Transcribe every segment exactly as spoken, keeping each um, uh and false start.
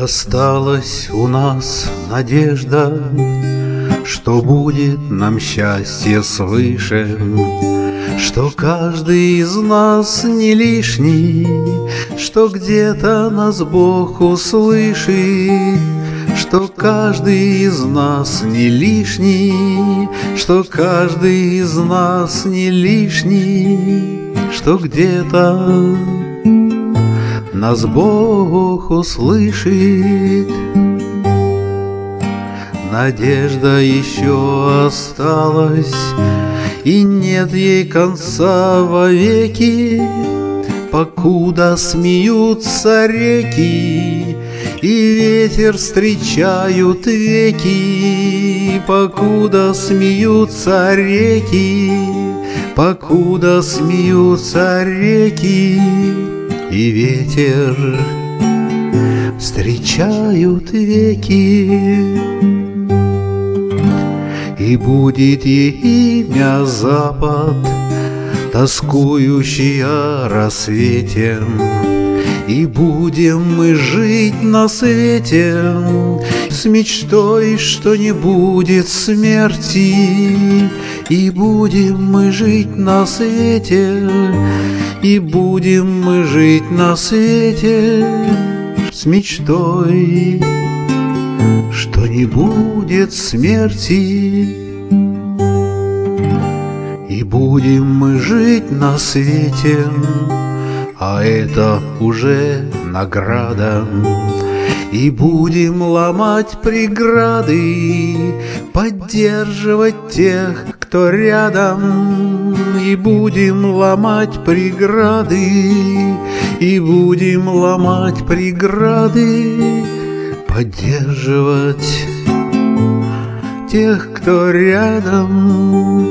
Осталась у нас надежда, что будет нам счастье свыше, что каждый из нас не лишний, что где-то нас Бог услышит, что каждый из нас не лишний, что каждый из нас не лишний, что где-то нас Бог услышит. Надежда еще осталась, и нет ей конца вовеки, покуда смеются реки, и ветер встречают веки, покуда смеются реки, покуда смеются реки, и ветер встречают веки. И будет ей имя Запад, тоскующий о рассвете, и будем мы жить на свете с мечтой, что не будет смерти. И будем мы жить на свете, и будем мы жить на свете с мечтой, что не будет смерти. И будем мы жить на свете, а это уже награда. И будем ломать преграды, поддерживать тех, кто рядом. И будем ломать преграды, и будем ломать преграды, поддерживать тех, кто рядом.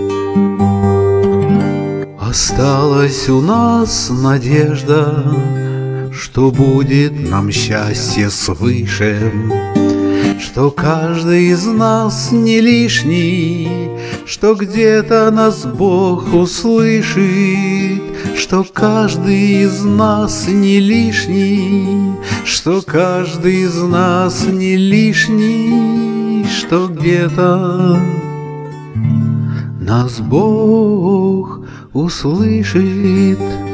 Осталась у нас надежда, что будет нам счастье свыше, что каждый из нас не лишний, что где-то нас Бог услышит, что каждый из нас не лишний, что каждый из нас не лишний, что где-то нас Бог услышит.